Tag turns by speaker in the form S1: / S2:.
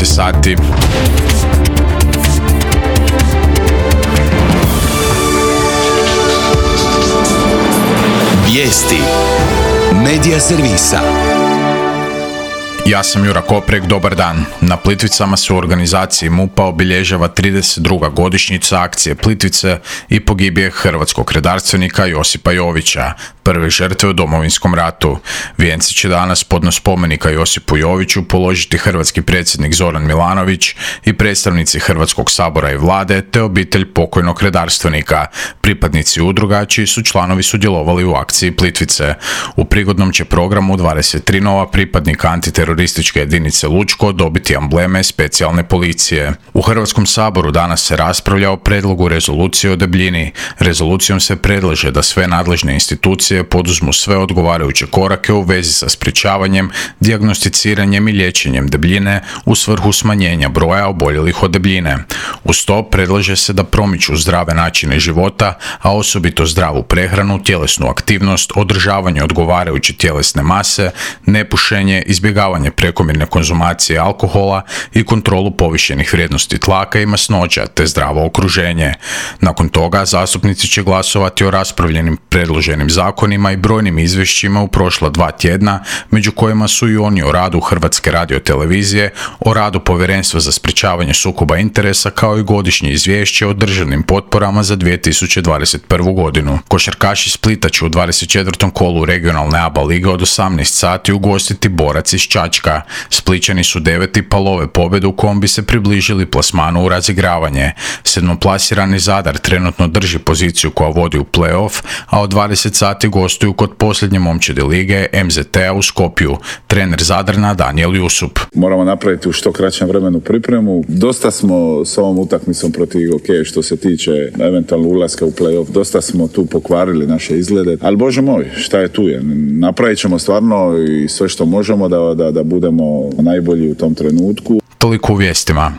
S1: je sati.
S2: Vijesti Medija servisa.
S1: Ja sam Jura Koprek, dobar dan. Na Plitvicama se u organizaciji MUP-a obilježava 32. godišnjica akcije Plitvice i pogibije hrvatskog redarstvenika Josipa Jovića, prve žrtve u Domovinskom ratu. Vijenci će danas podno spomenika Josipu Joviću položiti hrvatski predsjednik Zoran Milanović i predstavnici Hrvatskog sabora i vlade, te obitelj pokojnog redarstvenika, pripadnici udruga čiji su članovi sudjelovali u akciji Plitvice. U prigodnom će programu 23 nova pripadnika antiterorističke jedinice Lučko dobiti ambleme specijalne policije. U Hrvatskom saboru danas se raspravlja o predlogu rezolucije o debljini. Rezolucijom se predlaže da sve nadležne institucije poduzmu sve odgovarajuće korake u vezi sa sprječavanjem, dijagnosticiranjem i liječenjem debljine u svrhu smanjenja broja oboljelih od debljine. Uz to predlaže se da promiču zdrave načine života, a osobito zdravu prehranu, tjelesnu aktivnost, održavanje odgovarajuće tjelesne mase, nepušenje, izbjegavanje prekomjerne konzumacije alkohola i kontrolu povišenih vrijednosti tlaka i masnoća, te zdravo okruženje. Nakon toga zastupnici će glasovati o raspravljenim predloženim zakonima i brojnim izvješćima u prošla 2 tjedna, među kojima su i oni o radu Hrvatske radiotelevizije, o radu Povjerenstva za sprječavanje sukoba interesa, kao i godišnje izvješće o državnim potporama za 2021. godinu. Košarkaši Splita će u 24. kolu regionalne ABA lige od 18 sati ugostiti Borac iz Čačka. Splićani su 9. pa love pobjedu u kom bi se približili plasmanu u razigravanje. 7. Zadar trenutno drži poziciju koja vodi u play-off, a od 20 sati gostuju kod posljednje momčadi lige MZT-a u Skopju. Trener Zadrana Danijel Jusup.
S3: Moramo napraviti u što kraćem vremenu pripremu. Dosta smo s ovom utakmicom protiv OK što se tiče eventualno ulaska u play-off. Dosta smo tu pokvarili naše izglede. Ali Bože moj, šta je tu je? Napravit ćemo stvarno i sve što možemo da budemo najbolji u tom trenutku.
S1: Toliko u vijestima.